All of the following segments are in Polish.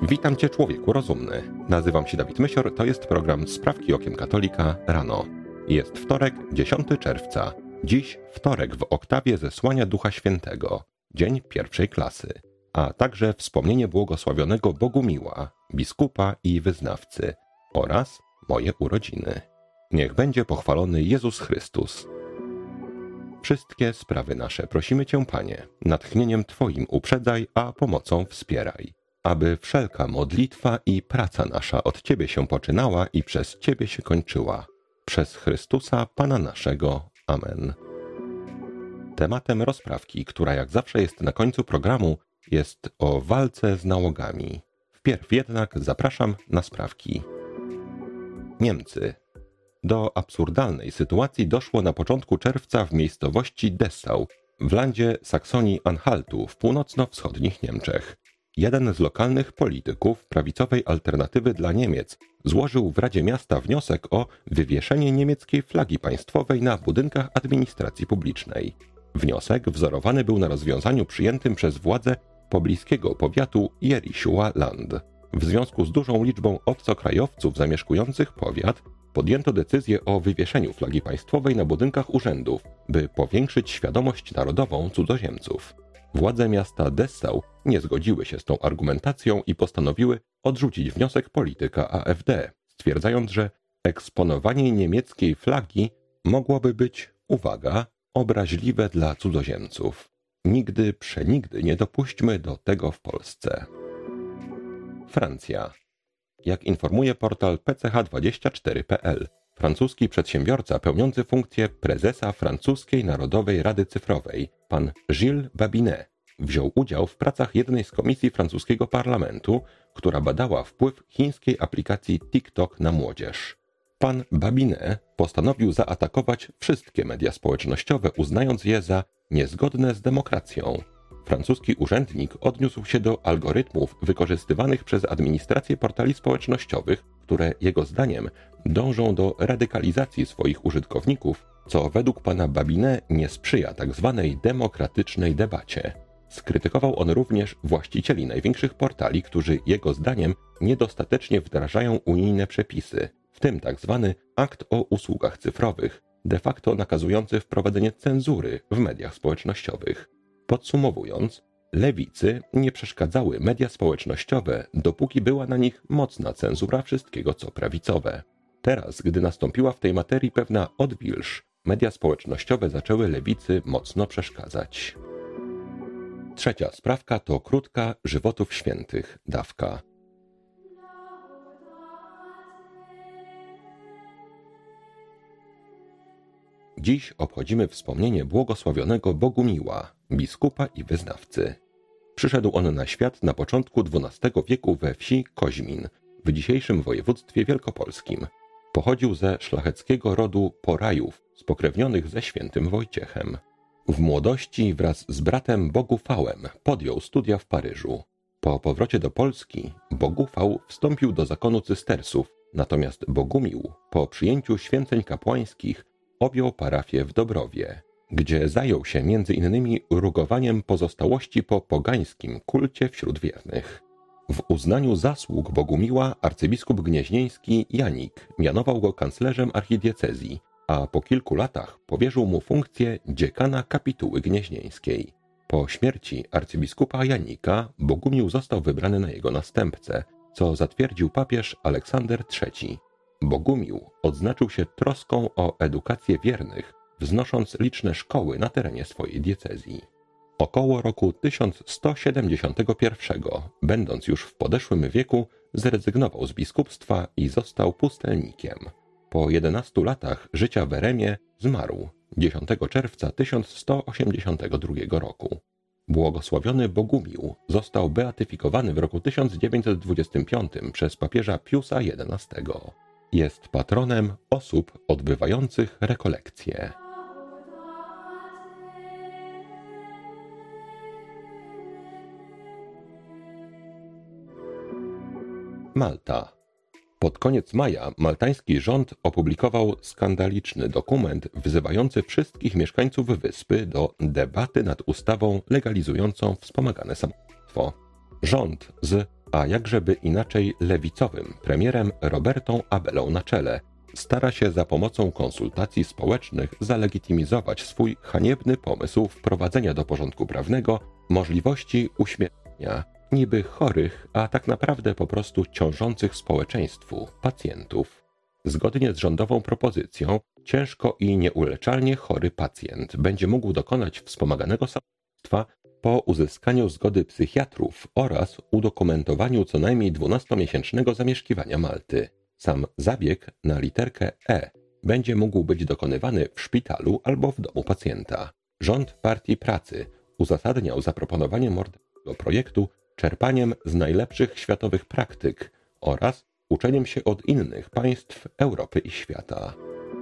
Witam Cię, człowieku rozumny. Nazywam się Dawid Mysior, to jest program Sprawki Okiem Katolika rano. Jest wtorek, 10 czerwca. Dziś wtorek w oktawie zesłania Ducha Świętego, dzień pierwszej klasy, a także wspomnienie błogosławionego Bogumiła, biskupa i wyznawcy oraz moje urodziny. Niech będzie pochwalony Jezus Chrystus. Wszystkie sprawy nasze prosimy Cię, Panie, natchnieniem Twoim uprzedzaj, a pomocą wspieraj, aby wszelka modlitwa i praca nasza od Ciebie się poczynała i przez Ciebie się kończyła. Przez Chrystusa, Pana naszego. Amen. Tematem rozprawki, która jak zawsze jest na końcu programu, jest o walce z nałogami. Wpierw jednak zapraszam na sprawki. Niemcy. Do absurdalnej sytuacji doszło na początku czerwca w miejscowości Dessau, w landzie Saksonii-Anhaltu w północno-wschodnich Niemczech. Jeden z lokalnych polityków prawicowej alternatywy dla Niemiec złożył w Radzie Miasta wniosek o wywieszenie niemieckiej flagi państwowej na budynkach administracji publicznej. Wniosek wzorowany był na rozwiązaniu przyjętym przez władze pobliskiego powiatu Jerichower Land. W związku z dużą liczbą obcokrajowców zamieszkujących powiat podjęto decyzję o wywieszeniu flagi państwowej na budynkach urzędów, by powiększyć świadomość narodową cudzoziemców. Władze miasta Dessau nie zgodziły się z tą argumentacją i postanowiły odrzucić wniosek polityka AfD, stwierdzając, że eksponowanie niemieckiej flagi mogłoby być, uwaga, obraźliwe dla cudzoziemców. Nigdy, przenigdy nie dopuśćmy do tego w Polsce. Francja. Jak informuje portal pch24.pl, francuski przedsiębiorca pełniący funkcję prezesa francuskiej Narodowej Rady Cyfrowej, pan Gilles Babinet, wziął udział w pracach jednej z komisji francuskiego parlamentu, która badała wpływ chińskiej aplikacji TikTok na młodzież. Pan Babinet postanowił zaatakować wszystkie media społecznościowe, uznając je za niezgodne z demokracją. Francuski urzędnik odniósł się do algorytmów wykorzystywanych przez administrację portali społecznościowych, które jego zdaniem dążą do radykalizacji swoich użytkowników, co według pana Babinet nie sprzyja tzw. demokratycznej debacie. Skrytykował on również właścicieli największych portali, którzy jego zdaniem niedostatecznie wdrażają unijne przepisy, w tym tzw. akt o usługach cyfrowych, de facto nakazujący wprowadzenie cenzury w mediach społecznościowych. Podsumowując, lewicy nie przeszkadzały media społecznościowe, dopóki była na nich mocna cenzura wszystkiego, co prawicowe. Teraz, gdy nastąpiła w tej materii pewna odwilż, media społecznościowe zaczęły lewicy mocno przeszkadzać. Trzecia sprawka to krótka żywotów świętych, dawka. Dziś obchodzimy wspomnienie błogosławionego Bogumiła, biskupa i wyznawcy. Przyszedł on na świat na początku XII wieku we wsi Koźmin, w dzisiejszym województwie wielkopolskim. Pochodził ze szlacheckiego rodu Porajów, spokrewnionych ze świętym Wojciechem. W młodości wraz z bratem Bogufałem podjął studia w Paryżu. Po powrocie do Polski Bogufał wstąpił do zakonu cystersów, natomiast Bogumił po przyjęciu święceń kapłańskich objął parafię w Dobrowie, gdzie zajął się m.in. rugowaniem pozostałości po pogańskim kulcie wśród wiernych. W uznaniu zasług Bogumiła arcybiskup gnieźnieński Janik mianował go kanclerzem archidiecezji, a po kilku latach powierzył mu funkcję dziekana kapituły gnieźnieńskiej. Po śmierci arcybiskupa Janika Bogumił został wybrany na jego następcę, co zatwierdził papież Aleksander III. Bogumił odznaczył się troską o edukację wiernych, wznosząc liczne szkoły na terenie swojej diecezji. Około roku 1171, będąc już w podeszłym wieku, zrezygnował z biskupstwa i został pustelnikiem. Po 11 latach życia w eremie zmarł 10 czerwca 1182 roku. Błogosławiony Bogumił został beatyfikowany w roku 1925 przez papieża Piusa XI. Jest patronem osób odbywających rekolekcje. Malta. Pod koniec maja maltański rząd opublikował skandaliczny dokument wzywający wszystkich mieszkańców wyspy do debaty nad ustawą legalizującą wspomagane samobójstwo. Rząd z a jakżeby inaczej lewicowym premierem Robertą Abelą na czele, stara się za pomocą konsultacji społecznych zalegitymizować swój haniebny pomysł wprowadzenia do porządku prawnego możliwości uśmiercenia niby chorych, a tak naprawdę po prostu ciążących społeczeństwu pacjentów. Zgodnie z rządową propozycją, ciężko i nieuleczalnie chory pacjent będzie mógł dokonać wspomaganego samobójstwa po uzyskaniu zgody psychiatrów oraz udokumentowaniu co najmniej 12-miesięcznego zamieszkiwania Malty. Sam zabieg na literkę E będzie mógł być dokonywany w szpitalu albo w domu pacjenta. Rząd Partii Pracy uzasadniał zaproponowanie morderczego projektu czerpaniem z najlepszych światowych praktyk oraz uczeniem się od innych państw Europy i świata.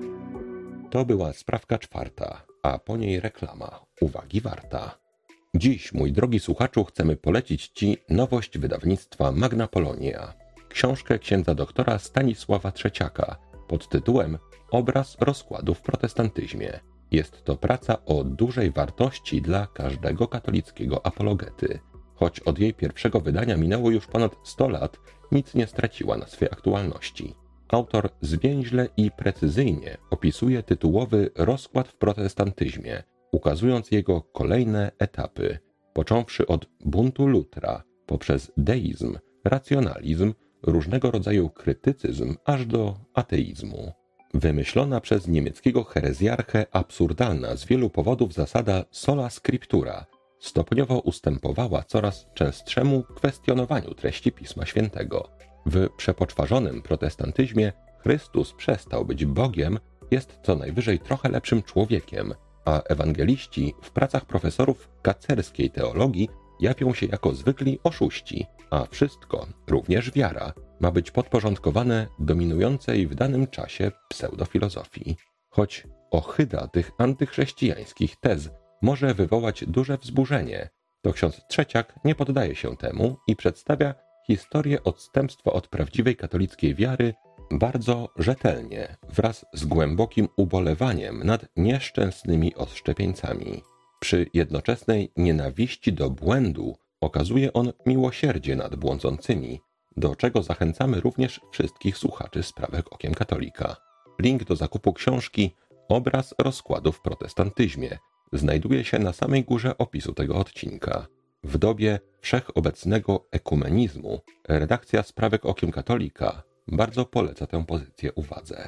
To była sprawka czwarta, a po niej reklama. Uwagi warta. Dziś, mój drogi słuchaczu, chcemy polecić Ci nowość wydawnictwa Magna Polonia. Książkę księdza doktora Stanisława Trzeciaka pod tytułem Obraz rozkładu w protestantyzmie. Jest to praca o dużej wartości dla każdego katolickiego apologety. Choć od jej pierwszego wydania minęło już ponad 100 lat, nic nie straciła na swej aktualności. Autor zwięźle i precyzyjnie opisuje tytułowy rozkład w protestantyzmie, ukazując jego kolejne etapy, począwszy od buntu Lutra, poprzez deizm, racjonalizm, różnego rodzaju krytycyzm, aż do ateizmu. Wymyślona przez niemieckiego herezjarchę absurdalna z wielu powodów zasada sola scriptura stopniowo ustępowała coraz częstszemu kwestionowaniu treści Pisma Świętego. W przepoczwarzonym protestantyzmie Chrystus przestał być Bogiem, jest co najwyżej trochę lepszym człowiekiem, a ewangeliści w pracach profesorów kacerskiej teologii jawią się jako zwykli oszuści, a wszystko, również wiara, ma być podporządkowane dominującej w danym czasie pseudofilozofii. Choć ohyda tych antychrześcijańskich tez może wywołać duże wzburzenie, to ksiądz Trzeciak nie poddaje się temu i przedstawia historię odstępstwa od prawdziwej katolickiej wiary bardzo rzetelnie, wraz z głębokim ubolewaniem nad nieszczęsnymi odszczepieńcami. Przy jednoczesnej nienawiści do błędu okazuje on miłosierdzie nad błądzącymi, do czego zachęcamy również wszystkich słuchaczy Sprawek Okiem Katolika. Link do zakupu książki Obraz rozkładu w protestantyzmie znajduje się na samej górze opisu tego odcinka. W dobie wszechobecnego ekumenizmu redakcja Sprawek Okiem Katolika bardzo poleca tę pozycję uwadze.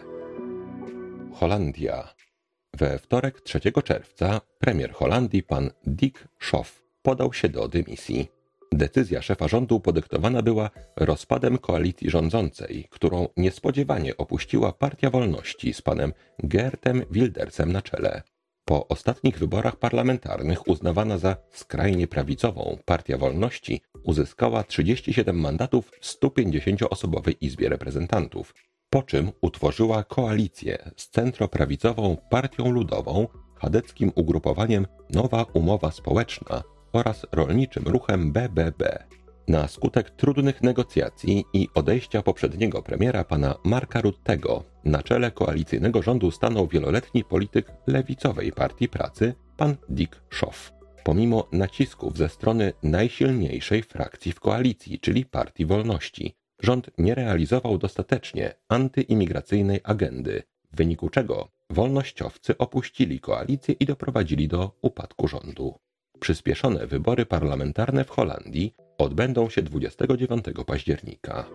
Holandia. We wtorek 3 czerwca premier Holandii pan Dick Schoof podał się do dymisji. Decyzja szefa rządu podyktowana była rozpadem koalicji rządzącej, którą niespodziewanie opuściła Partia Wolności z panem Geertem Wildersem na czele. Po ostatnich wyborach parlamentarnych uznawana za skrajnie prawicową Partia Wolności uzyskała 37 mandatów w 150-osobowej Izbie Reprezentantów, po czym utworzyła koalicję z centroprawicową Partią Ludową, chadeckim ugrupowaniem Nowa Umowa Społeczna oraz rolniczym ruchem BBB. Na skutek trudnych negocjacji i odejścia poprzedniego premiera pana Marka Ruttego na czele koalicyjnego rządu stanął wieloletni polityk lewicowej Partii Pracy pan Dick Schoof. Pomimo nacisków ze strony najsilniejszej frakcji w koalicji, czyli Partii Wolności, rząd nie realizował dostatecznie antyimigracyjnej agendy, w wyniku czego wolnościowcy opuścili koalicję i doprowadzili do upadku rządu. Przyspieszone wybory parlamentarne w Holandii odbędą się 29 października.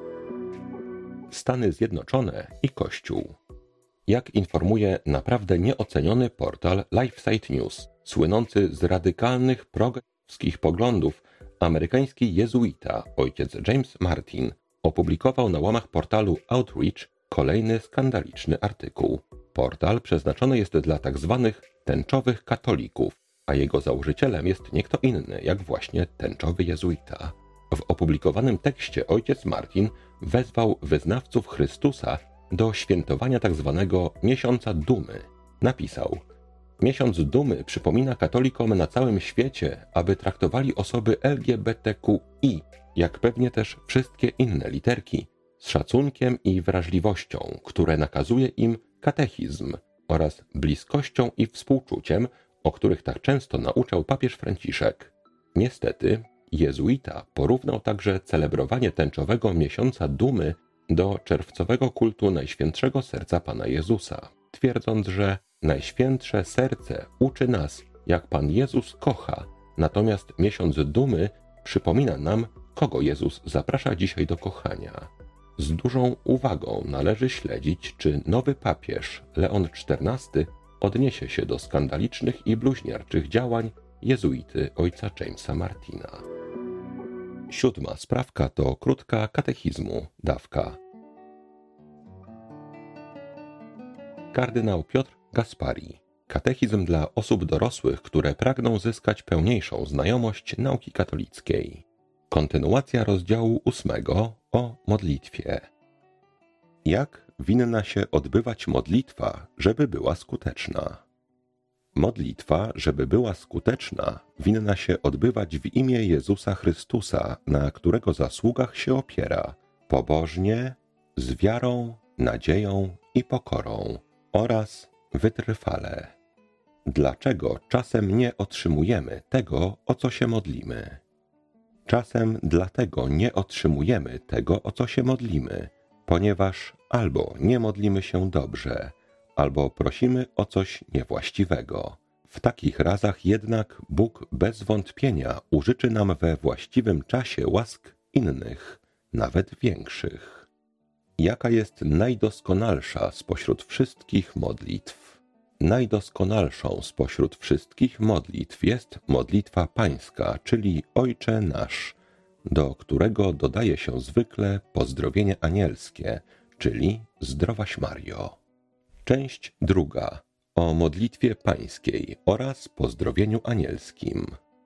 Stany Zjednoczone i Kościół. Jak informuje naprawdę nieoceniony portal LifeSite News, słynący z radykalnych progresywnych poglądów, amerykański jezuita ojciec James Martin opublikował na łamach portalu Outreach kolejny skandaliczny artykuł. Portal przeznaczony jest dla tzw. tęczowych katolików, a jego założycielem jest nie kto inny, jak właśnie tęczowy jezuita. W opublikowanym tekście ojciec Martin wezwał wyznawców Chrystusa do świętowania tzw. Miesiąca Dumy. Napisał: Miesiąc Dumy przypomina katolikom na całym świecie, aby traktowali osoby LGBTQI, jak pewnie też wszystkie inne literki, z szacunkiem i wrażliwością, które nakazuje im katechizm, oraz bliskością i współczuciem, o których tak często nauczał papież Franciszek. Niestety, jezuita porównał także celebrowanie tęczowego miesiąca dumy do czerwcowego kultu Najświętszego Serca Pana Jezusa, twierdząc, że Najświętsze Serce uczy nas, jak Pan Jezus kocha, natomiast miesiąc dumy przypomina nam, kogo Jezus zaprasza dzisiaj do kochania. Z dużą uwagą należy śledzić, czy nowy papież Leon XIV odniesie się do skandalicznych i bluźnierczych działań jezuity ojca Jamesa Martina. 7. sprawka to krótka katechizmu, dawka. Kardynał Piotr Gaspari. Katechizm dla osób dorosłych, które pragną zyskać pełniejszą znajomość nauki katolickiej. Kontynuacja rozdziału 8 o modlitwie. Jak winna się odbywać modlitwa, żeby była skuteczna? Modlitwa, żeby była skuteczna, winna się odbywać w imię Jezusa Chrystusa, na którego zasługach się opiera, pobożnie, z wiarą, nadzieją i pokorą oraz wytrwale. Dlaczego czasem nie otrzymujemy tego, o co się modlimy? Czasem dlatego nie otrzymujemy tego, o co się modlimy, ponieważ albo nie modlimy się dobrze, albo prosimy o coś niewłaściwego. W takich razach jednak Bóg bez wątpienia użyczy nam we właściwym czasie łask innych, nawet większych. Jaka jest najdoskonalsza spośród wszystkich modlitw? Najdoskonalszą spośród wszystkich modlitw jest modlitwa pańska, czyli Ojcze Nasz, do którego dodaje się zwykle pozdrowienie anielskie, czyli Zdrowaś Mario. Część 2. O modlitwie pańskiej oraz pozdrowieniu anielskim.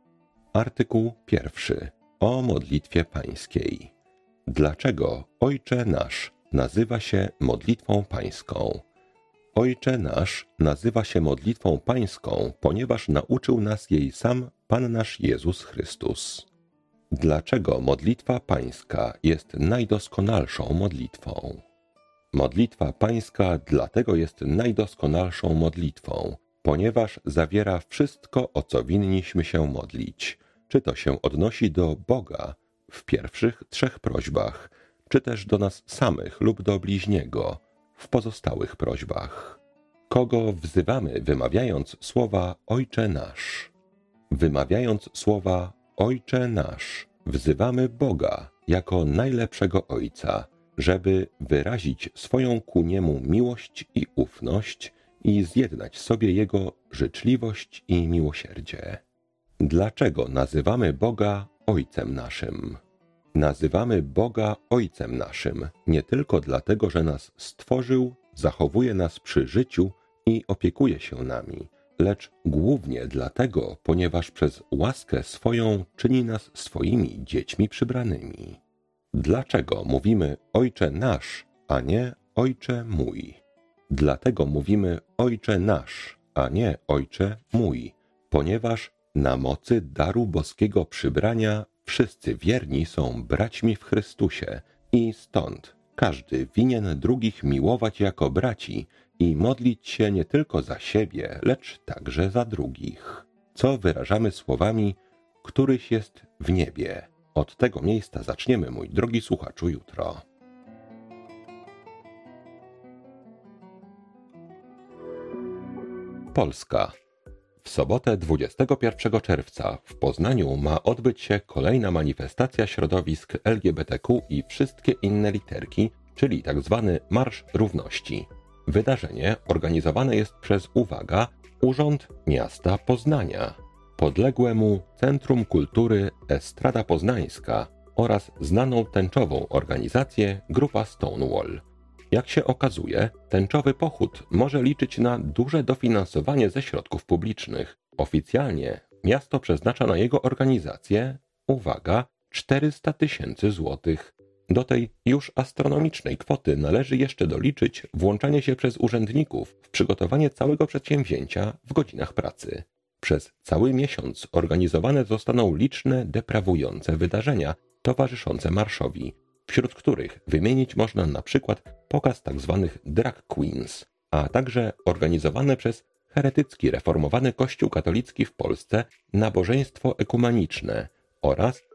Artykuł 1. O modlitwie pańskiej. Dlaczego Ojcze Nasz nazywa się modlitwą pańską? Ojcze Nasz nazywa się modlitwą pańską, ponieważ nauczył nas jej sam Pan nasz Jezus Chrystus. Dlaczego modlitwa pańska jest najdoskonalszą modlitwą? Modlitwa pańska dlatego jest najdoskonalszą modlitwą, ponieważ zawiera wszystko, o co winniśmy się modlić. Czy to się odnosi do Boga w pierwszych 3 prośbach, czy też do nas samych lub do bliźniego w pozostałych prośbach. Kogo wzywamy, wymawiając słowa Ojcze Nasz? Wymawiając słowa Ojcze Nasz, wzywamy Boga jako najlepszego Ojca, żeby wyrazić swoją ku Niemu miłość i ufność i zjednać sobie Jego życzliwość i miłosierdzie. Dlaczego nazywamy Boga Ojcem naszym? Nazywamy Boga Ojcem naszym nie tylko dlatego, że nas stworzył, zachowuje nas przy życiu i opiekuje się nami, lecz głównie dlatego, ponieważ przez łaskę swoją czyni nas swoimi dziećmi przybranymi. Dlaczego mówimy Ojcze Nasz, a nie Ojcze mój? Dlatego mówimy Ojcze Nasz, a nie Ojcze mój, ponieważ na mocy daru boskiego przybrania wszyscy wierni są braćmi w Chrystusie i stąd każdy winien drugich miłować jako braci i modlić się nie tylko za siebie, lecz także za drugich, co wyrażamy słowami któryś jest w niebie. Od tego miejsca zaczniemy, mój drogi słuchaczu, jutro. Polska. W sobotę 21 czerwca w Poznaniu ma odbyć się kolejna manifestacja środowisk LGBTQ i wszystkie inne literki, czyli tzw. Marsz Równości. Wydarzenie organizowane jest przez, uwaga, Urząd Miasta Poznania, podległe mu Centrum Kultury Estrada Poznańska oraz znaną tęczową organizację Grupa Stonewall. Jak się okazuje, tęczowy pochód może liczyć na duże dofinansowanie ze środków publicznych. Oficjalnie miasto przeznacza na jego organizację, uwaga, 400 000 złotych. Do tej już astronomicznej kwoty należy jeszcze doliczyć włączanie się przez urzędników w przygotowanie całego przedsięwzięcia w godzinach pracy. Przez cały miesiąc organizowane zostaną liczne deprawujące wydarzenia towarzyszące marszowi, wśród których wymienić można na przykład pokaz tzw. drag queens, a także organizowane przez heretycki reformowany Kościół katolicki w Polsce nabożeństwo ekumeniczne oraz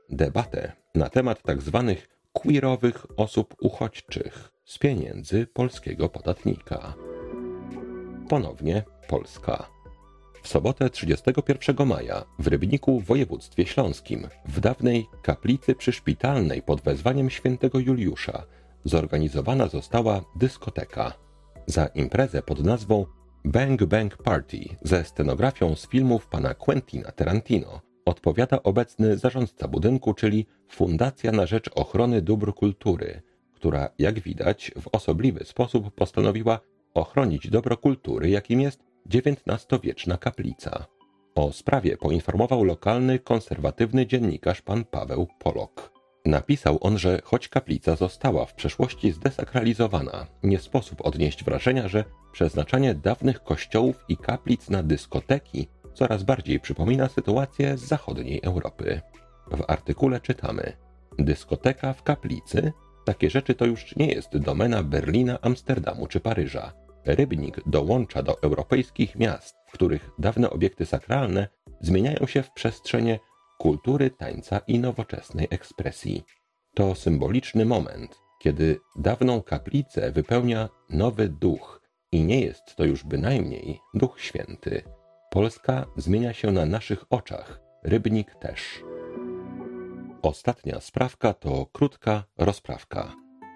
debatę na temat tzw. queerowych osób uchodźczych z pieniędzy polskiego podatnika. Ponownie Polska. W sobotę 31 maja w Rybniku w województwie śląskim, w dawnej kaplicy przyszpitalnej pod wezwaniem świętego Juliusza, zorganizowana została dyskoteka. Za imprezę pod nazwą Bang Bang Party ze scenografią z filmów pana Quentina Tarantino odpowiada obecny zarządca budynku, czyli Fundacja na Rzecz Ochrony Dóbr Kultury, która, jak widać, w osobliwy sposób postanowiła ochronić dobro kultury, jakim jest XIX-wieczna kaplica. O sprawie poinformował lokalny, konserwatywny dziennikarz pan Paweł Polok. Napisał on, że choć kaplica została w przeszłości zdesakralizowana, nie sposób odnieść wrażenia, że przeznaczanie dawnych kościołów i kaplic na dyskoteki coraz bardziej przypomina sytuację z zachodniej Europy. W artykule czytamy: dyskoteka w kaplicy? Takie rzeczy to już nie jest domena Berlina, Amsterdamu czy Paryża. Rybnik dołącza do europejskich miast, w których dawne obiekty sakralne zmieniają się w przestrzenie kultury, tańca i nowoczesnej ekspresji. To symboliczny moment, kiedy dawną kaplicę wypełnia nowy duch i nie jest to już bynajmniej Duch Święty. Polska zmienia się na naszych oczach, Rybnik też. Ostatnia sprawka to krótka rozprawka.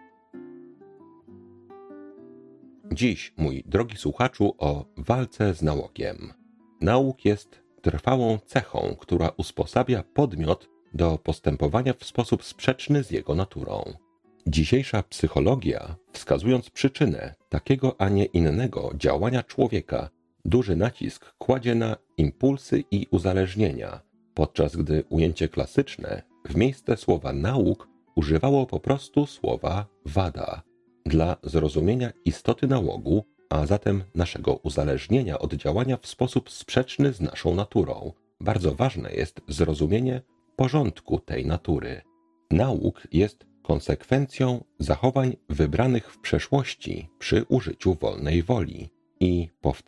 Dziś, mój drogi słuchaczu, o walce z nałogiem. Nałóg jest trwałą cechą, która usposabia podmiot do postępowania w sposób sprzeczny z jego naturą. Dzisiejsza psychologia, wskazując przyczynę takiego, a nie innego działania człowieka, duży nacisk kładzie na impulsy i uzależnienia, podczas gdy ujęcie klasyczne w miejsce słowa nauk używało po prostu słowa wada. Dla zrozumienia istoty nałogu, a zatem naszego uzależnienia od działania w sposób sprzeczny z naszą naturą, bardzo ważne jest zrozumienie porządku tej natury. Nauk jest konsekwencją zachowań wybranych w przeszłości przy użyciu wolnej woli i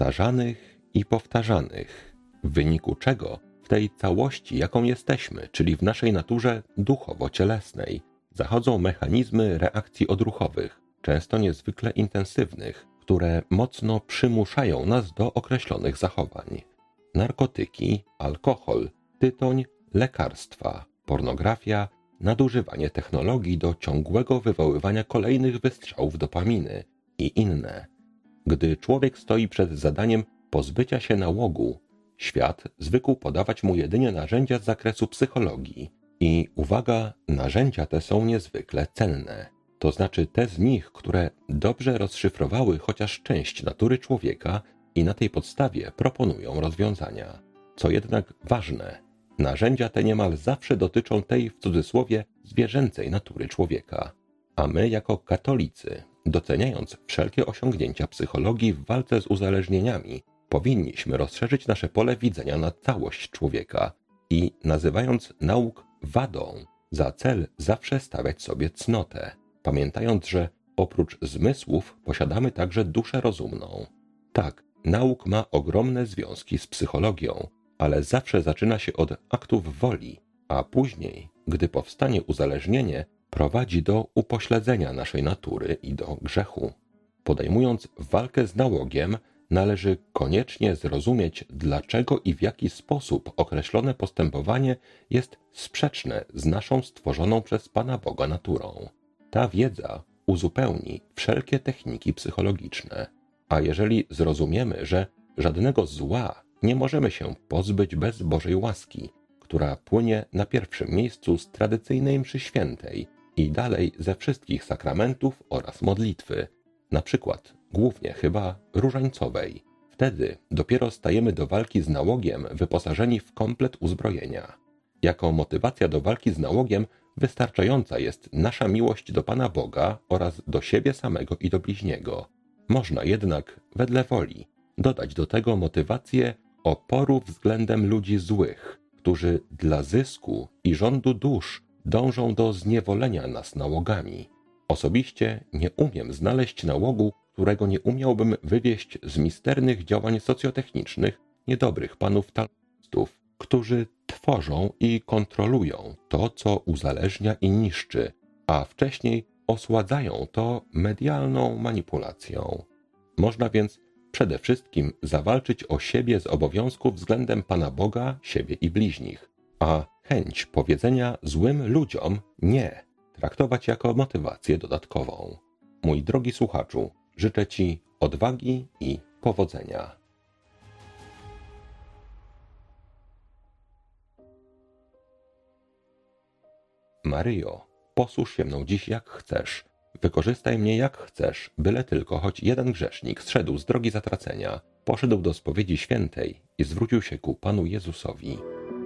powtarzanych, w wyniku czego w tej całości, jaką jesteśmy, czyli w naszej naturze duchowo-cielesnej, zachodzą mechanizmy reakcji odruchowych, często niezwykle intensywnych, które mocno przymuszają nas do określonych zachowań. Narkotyki, alkohol, tytoń, lekarstwa, pornografia, nadużywanie technologii do ciągłego wywoływania kolejnych wystrzałów dopaminy i inne. Gdy człowiek stoi przed zadaniem pozbycia się nałogu, świat zwykł podawać mu jedynie narzędzia z zakresu psychologii. I uwaga, narzędzia te są niezwykle cenne. To znaczy te z nich, które dobrze rozszyfrowały chociaż część natury człowieka i na tej podstawie proponują rozwiązania. Co jednak ważne, narzędzia te niemal zawsze dotyczą tej, w cudzysłowie, zwierzęcej natury człowieka. A my jako katolicy, doceniając wszelkie osiągnięcia psychologii w walce z uzależnieniami, powinniśmy rozszerzyć nasze pole widzenia na całość człowieka i, nazywając nauk wadą, za cel zawsze stawiać sobie cnotę, pamiętając, że oprócz zmysłów posiadamy także duszę rozumną. Tak, nauk ma ogromne związki z psychologią, ale zawsze zaczyna się od aktów woli, a później, gdy powstanie uzależnienie, prowadzi do upośledzenia naszej natury i do grzechu. Podejmując walkę z nałogiem, należy koniecznie zrozumieć, dlaczego i w jaki sposób określone postępowanie jest sprzeczne z naszą stworzoną przez Pana Boga naturą. Ta wiedza uzupełni wszelkie techniki psychologiczne. A jeżeli zrozumiemy, że żadnego zła nie możemy się pozbyć bez Bożej łaski, która płynie na pierwszym miejscu z tradycyjnej mszy świętej i dalej ze wszystkich sakramentów oraz modlitwy, na przykład głównie chyba różańcowej, wtedy dopiero stajemy do walki z nałogiem wyposażeni w komplet uzbrojenia. Jako motywacja do walki z nałogiem wystarczająca jest nasza miłość do Pana Boga oraz do siebie samego i do bliźniego. Można jednak, wedle woli, dodać do tego motywację oporu względem ludzi złych, którzy dla zysku i rządu dusz dążą do zniewolenia nas nałogami. Osobiście nie umiem znaleźć nałogu, którego nie umiałbym wywieść z misternych działań socjotechnicznych niedobrych panów talmudystów, którzy tworzą i kontrolują to, co uzależnia i niszczy, a wcześniej osładzają to medialną manipulacją. Można więc przede wszystkim zawalczyć o siebie z obowiązku względem Pana Boga, siebie i bliźnich, a chęć powiedzenia złym ludziom nie traktować jako motywację dodatkową. Mój drogi słuchaczu, życzę Ci odwagi i powodzenia. Maryjo, posłuż się mną dziś jak chcesz. Wykorzystaj mnie jak chcesz, byle tylko choć jeden grzesznik zszedł z drogi zatracenia, poszedł do spowiedzi świętej i zwrócił się ku Panu Jezusowi.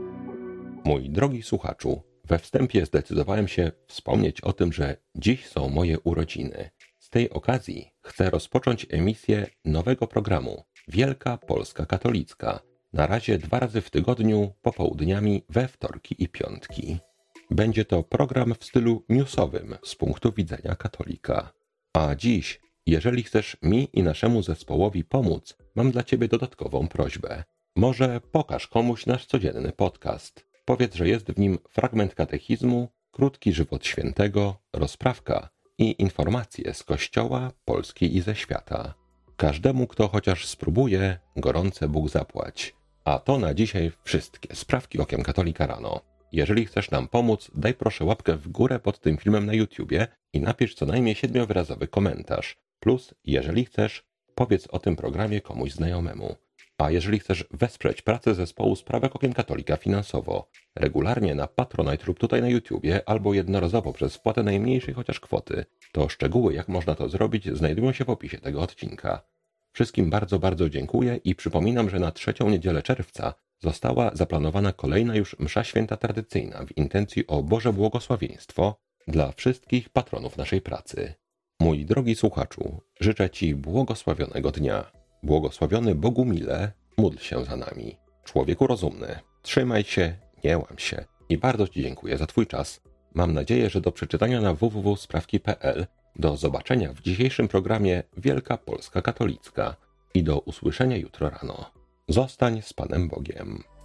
Mój drogi słuchaczu, we wstępie zdecydowałem się wspomnieć o tym, że dziś są moje urodziny. Z tej okazji chcę rozpocząć emisję nowego programu Wielka Polska Katolicka. Na razie 2 razy w tygodniu, popołudniami we wtorki i piątki. Będzie to program w stylu newsowym z punktu widzenia katolika. A dziś, jeżeli chcesz mi i naszemu zespołowi pomóc, mam dla Ciebie dodatkową prośbę. Może pokaż komuś nasz codzienny podcast. Powiedz, że jest w nim fragment katechizmu, krótki żywot świętego, rozprawka i informacje z Kościoła, Polski i ze świata. Każdemu, kto chociaż spróbuje, gorące Bóg zapłać. A to na dzisiaj wszystkie sprawki okiem katolika rano. Jeżeli chcesz nam pomóc, daj proszę łapkę w górę pod tym filmem na YouTubie i napisz co najmniej 7-wyrazowy komentarz. Plus, jeżeli chcesz, powiedz o tym programie komuś znajomemu. A jeżeli chcesz wesprzeć pracę zespołu Sprawek Okiem Katolika finansowo, regularnie na Patronite lub tutaj na YouTubie, albo jednorazowo przez wpłatę najmniejszej chociaż kwoty, to szczegóły, jak można to zrobić, znajdują się w opisie tego odcinka. Wszystkim bardzo, bardzo dziękuję i przypominam, że na 3. niedzielę czerwca została zaplanowana kolejna już msza święta tradycyjna w intencji o Boże błogosławieństwo dla wszystkich patronów naszej pracy. Mój drogi słuchaczu, życzę Ci błogosławionego dnia. Błogosławiony Bogumile, módl się za nami. Człowieku rozumny, trzymaj się, nie łam się i bardzo Ci dziękuję za Twój czas. Mam nadzieję, że do przeczytania na www.sprawki.pl, do zobaczenia w dzisiejszym programie Wielka Polska Katolicka i do usłyszenia jutro rano. Zostań z Panem Bogiem.